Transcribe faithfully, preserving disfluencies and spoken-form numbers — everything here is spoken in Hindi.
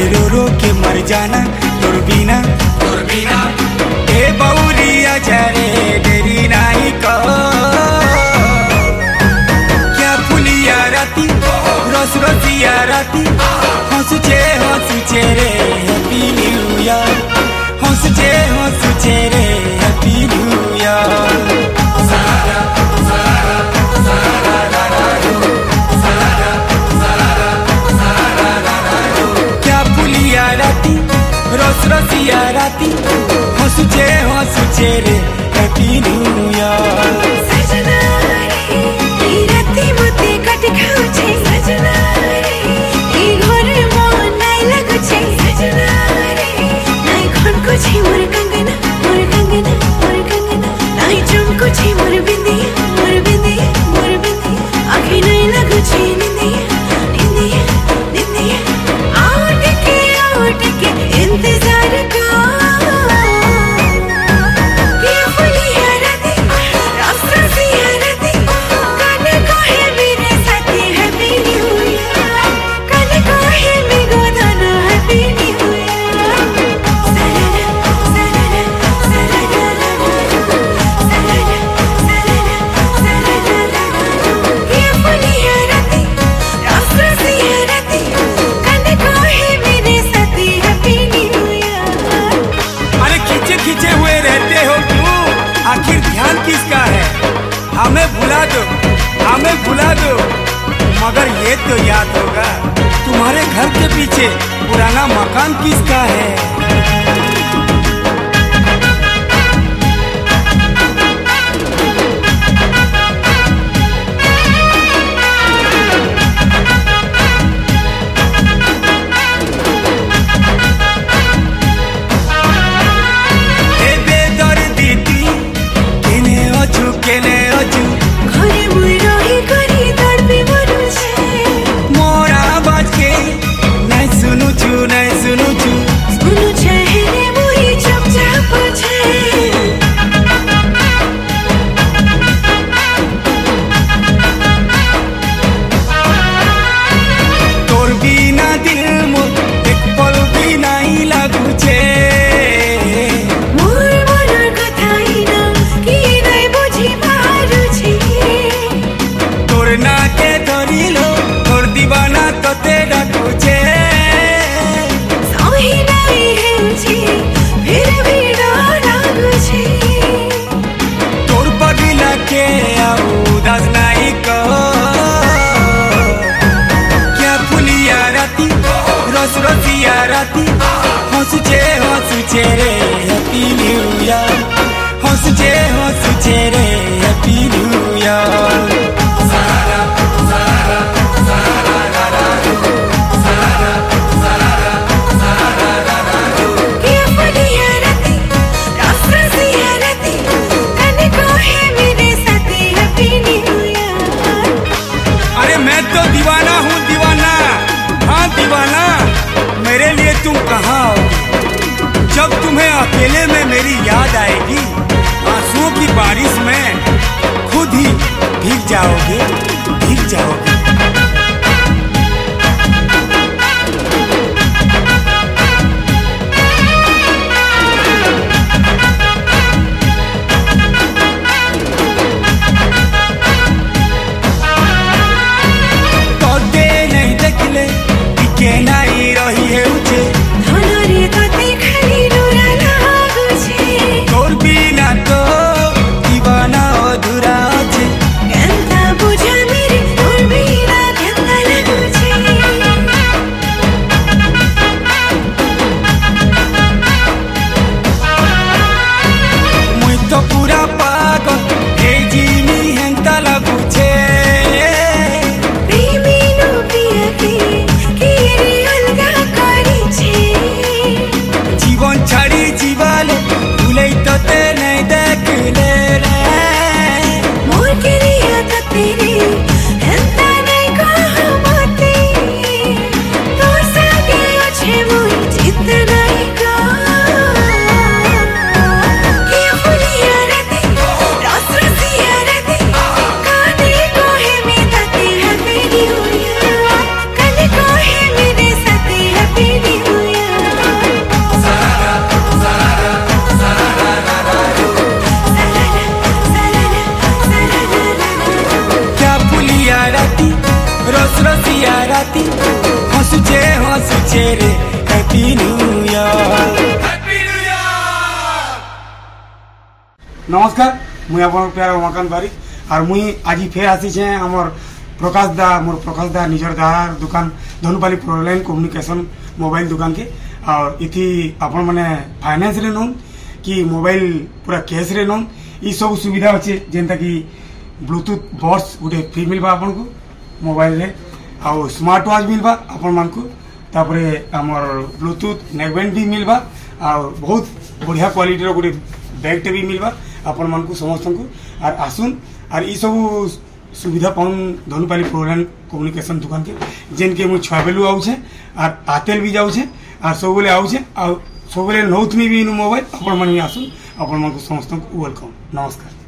रो रो के मर जाना तोर बिना तोर बिना ए बौरिया जरे देरी नहीं कहो क्या फुलिया राती रस रसिया राती हंसुचे हंसुचे रे हैप्पी न्यू ईयर हंसुचे हंसुचे रे हैप्पी न्यू ईयर रस रसिया राती हंसुचे हंसुचे रे हैप्पी न्यू ईयर सजना रे ई राती मते कट खाउछे सजना रे ई घरे मन नाइ लागुछे सजना रे नाइ खनकुछे मोर कंगना मोर कंगना मोर कंगना नाइ चमकुछे मोर बिंदिया मोर बिंदिया मोर बिंदिया आँखें नाइ लागुछे निंदिया निंदिया निंदिया आउट के आउट के इंतजार का ये फुलिया राती रस रसिया राती कान कहे मेरे साथी हैप्पी न्यू ईयर कान कहे मेरे दाना हैप्पी न्यू ईयर सररा सररा सररा सररा सररा सररा ये फुलिया राती रस रसिया राती कान कहे मेरे साथी हैप्पी न्यू ईयर। अरे खींचे खींचे हुए रहते हो क्यों? आखिर ध्यान किसका है? हमें भुला दो हमें भुला दो मगर ये तो याद होगा तुम्हारे घर के पीछे पुराना मकान किसका है? ए बेदर्दी ती केने अछु केने अछु घरे मुई रही करी तड़पी मरुछे मोर आवाज के नहीं सुनु छु नहीं सुनु छु सुनुछे हेरे मुई चुपचाप छे तोर बिना दिल मोर एक पल भी नहीं लागू छे मोर मनर कथाई ना कि नै बुझी पारुछे तोर नाके धरिलो तोर दीवाना तोते डाकू छे सही नै हेउछे फिर भी डर लागुछे तोर पगिला के आउ दास नहीं कहो क्या फुलिया राती रस रसिया राती हंसुचे हंसुचे रे हैप्पी न्यू ईयर हंसुचे हंसुचे रे हैप्पी न्यू ईयर ये फुलिया राती रस रसिया राती कान कहे मेरे साथी हैप्पी न्यू ईयर। अरे मैं तो दीवाना हूँ दीवाना हाँ दीवाना मेरे लिए तुम कहाँ आओगे जब तुम्हें अकेले में मेरी याद आएगी आंसुओं की बारिश में खुद ही भीग जाओगे भीग जाओगे तोते नहीं देखले टिके नहीं रही है उठे धनरे तते खाली डोरा लागुछे तोर बिना तो दीवाना अधूरा छे केनता बुझा मेरे तोर राती हंसुचे हंसुचे रे हैप्पी न्यू ईयर। नमस्कार मुई अपन प्यार उमाकांत बारिक और मुई आज फेर आसी आमर प्रकाश दा मोर प्रकाश दा निजर दार दुकान धनुपाली प्रोलाइन कम्युनिकेशन मोबाइल दुकान के और इथि आपण माने फाइनेंस रे नोन कि मोबाइल पूरा कैश रे नोन ई सब सुविधा अच्छे जेनता कि ब्लूटूथ बड्स गोटे फ्री मिलबा आपन को मोबाइल रे और स्मार्ट वॉच मिलबा आपन मान को तापरे हमर ब्लूटूथ नेकबैंड भी मिलबा और बहुत बढ़िया क्वालिटी रो गोटे बैग टे भी मिलबा आपन मान को समस्त को और आसुन और ई सब सुविधा पाउन धनुपाली प्रोलाइन कम्युनिकेशन दुकान के जेन के मु छुआ बेलू आउछे और आतेल भी जाउछे और सब बेले आउछे और सब बेले नौथ में भी मोबाइल आपन मन आसुन आपन मन को समस्त को वेलकम नमस्कार।